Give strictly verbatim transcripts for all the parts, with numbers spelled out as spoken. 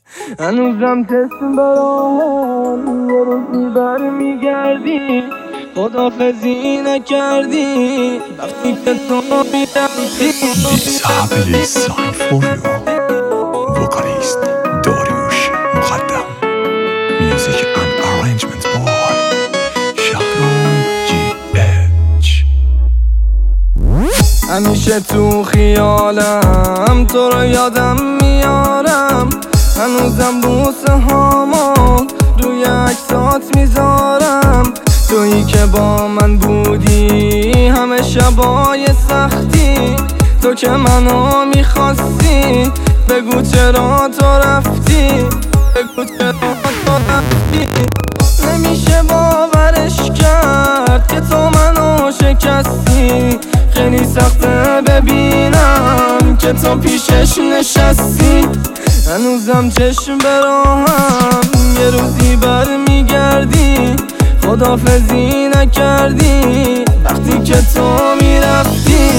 هنوزم چشم براهم یه روزی برمیگردی، خدافزی نکردی وقتی که تو میرفتی. This happily signed for you. Vocalist Dariush Muqaddam. Music and arrangement by Shahram جی اچ. همیشه تو خیالم تو رو یادم میارم، هنوزم بوسه هامو روی عکسات میذارم. تویی که با من بودی همه شبای سختی، تو که منو میخواستی بگو چرا تو رفتی، بگو چرا تو رفتی. نمیشه باورش کرد که تو منو شکستی، خیلی سخته ببینم که تو پیشش نشستی. هنوزم چشم براهم یه روزی برمیگردی، خدافزی نکردی وقتی که تو میرفتی.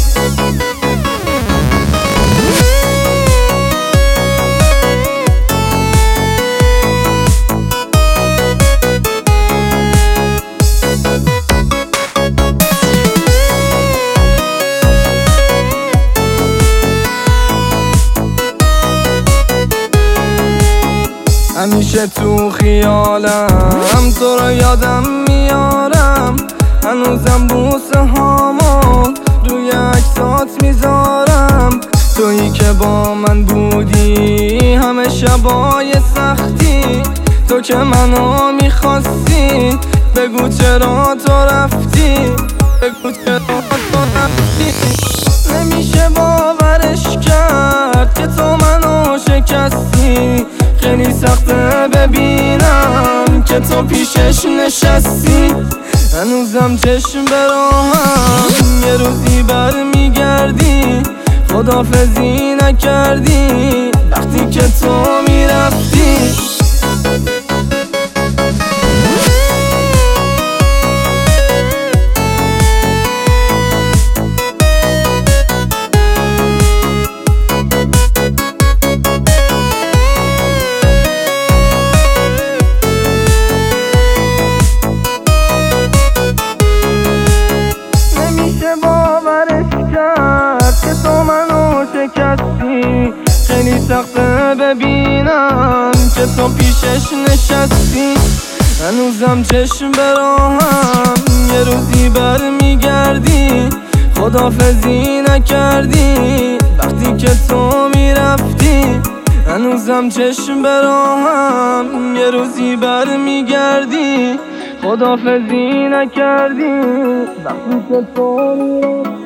همیشه تو خیالم تو رو یادم میارم، هنوزم بوسه هامو روی عکسات میذارم. تویی که با من بودی همه شبای سختی، تو که منو میخواستی بگو چرا تو رفتی، بگو چرا تو رفتی. نمیشه باورش کرد که تو منو شکستی، خیلی سخته ببینم که تو پیشش نشستی. هنوزم چشم براهم یه روزی برمیگردی، خدافزی نکردی وقتی که تو میرفتی. خیلی سخته ببینم که تو پیشش نشستی. هنوزم چشم براهم یه روزی برمیگردی، خدافزی نکردی وقتی که تو میرفتی. هنوزم چشم براهم یه روزی برمیگردی، خدافزی نکردی وقتی که تو میرفتی.